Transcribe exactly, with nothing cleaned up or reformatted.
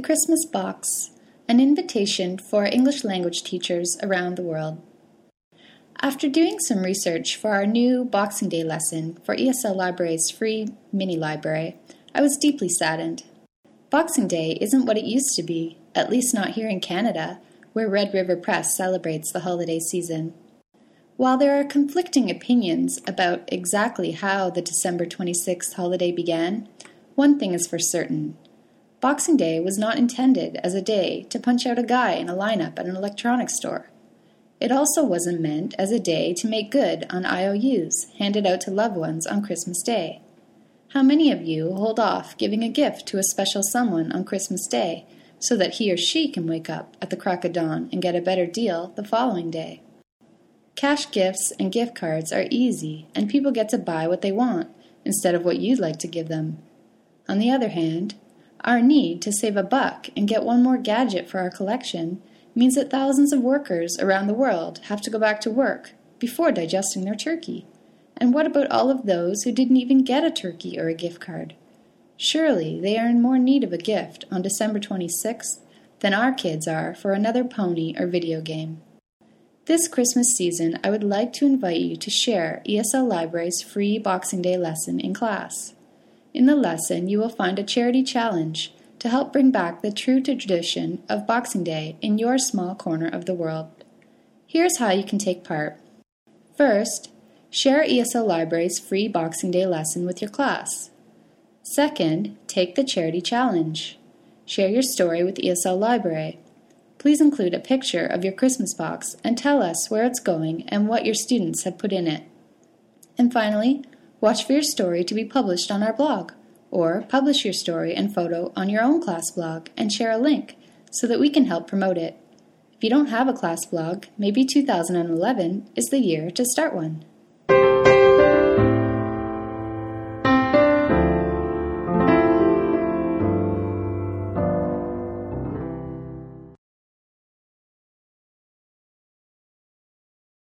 Christmas Box, an invitation for English language teachers around the world. After doing some research for our new Boxing Day lesson for E S L Library's free mini-library, I was deeply saddened. Boxing Day isn't what it used to be, at least not here in Canada, where Red River Press celebrates the holiday season. While there are conflicting opinions about exactly how the December twenty-sixth holiday began, one thing is for certain. Boxing Day was not intended as a day to punch out a guy in a lineup at an electronics store. It also wasn't meant as a day to make good on I O Us handed out to loved ones on Christmas Day. How many of you hold off giving a gift to a special someone on Christmas Day so that he or she can wake up at the crack of dawn and get a better deal the following day? Cash gifts and gift cards are easy, and people get to buy what they want instead of what you'd like to give them. On the other hand, our need to save a buck and get one more gadget for our collection means that thousands of workers around the world have to go back to work before digesting their turkey. And what about all of those who didn't even get a turkey or a gift card? Surely they are in more need of a gift on December twenty-sixth than our kids are for another pony or video game. This Christmas season, I would like to invite you to share E S L Library's free Boxing Day lesson in class. In the lesson, you will find a charity challenge to help bring back the true tradition of Boxing Day in your small corner of the world. Here's how you can take part. First, share E S L Library's free Boxing Day lesson with your class. Second, take the charity challenge. Share your story with E S L Library. Please include a picture of your Christmas box and tell us where it's going and what your students have put in it. And finally, watch for your story to be published on our blog, or publish your story and photo on your own class blog and share a link so that we can help promote it. If you don't have a class blog, maybe two thousand eleven is the year to start one.